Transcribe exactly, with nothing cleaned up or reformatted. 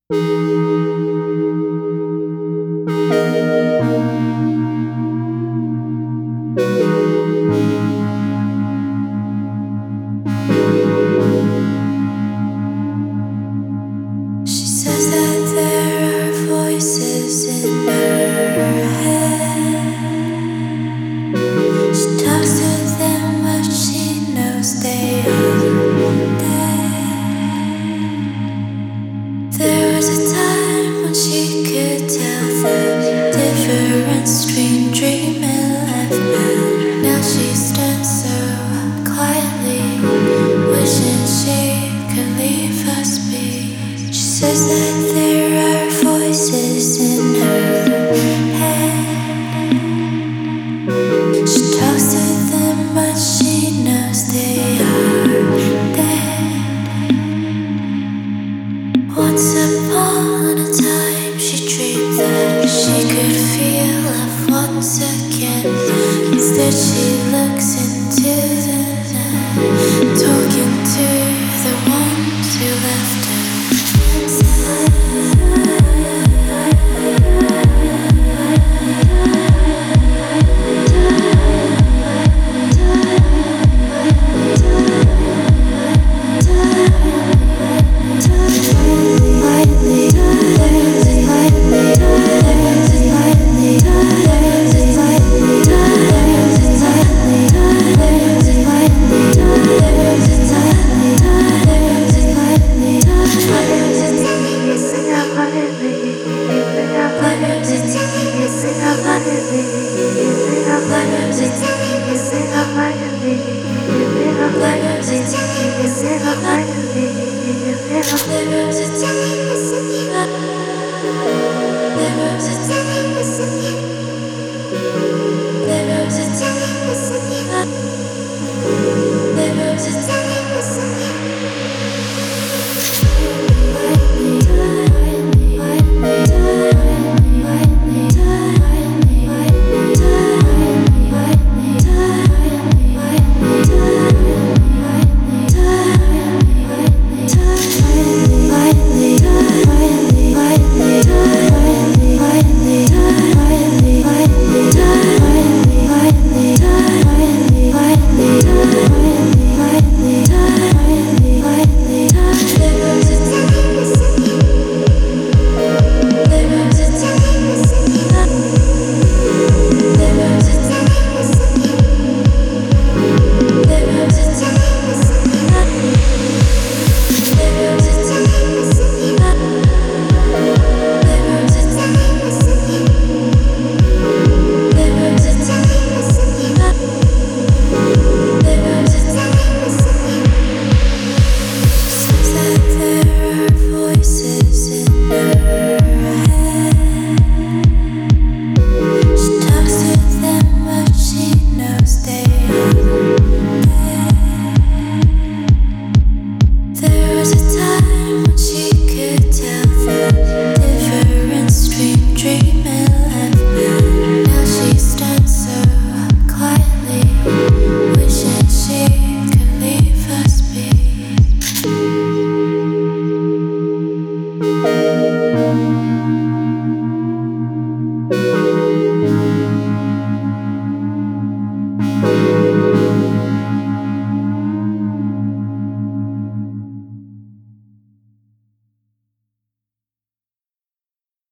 She says that there are voices in her head. She talks to them, but she knows they are dead. There was a time when she could tell the difference between dream and life. Now she stands so quietly, wishing she could leave us be. She says that there are voices in her head. She talks to them, but she knows they are dead. Once upon a time, she dreamed that she could feel love once again. Instead, she looks into the night, talking to the ones who left her. There was a time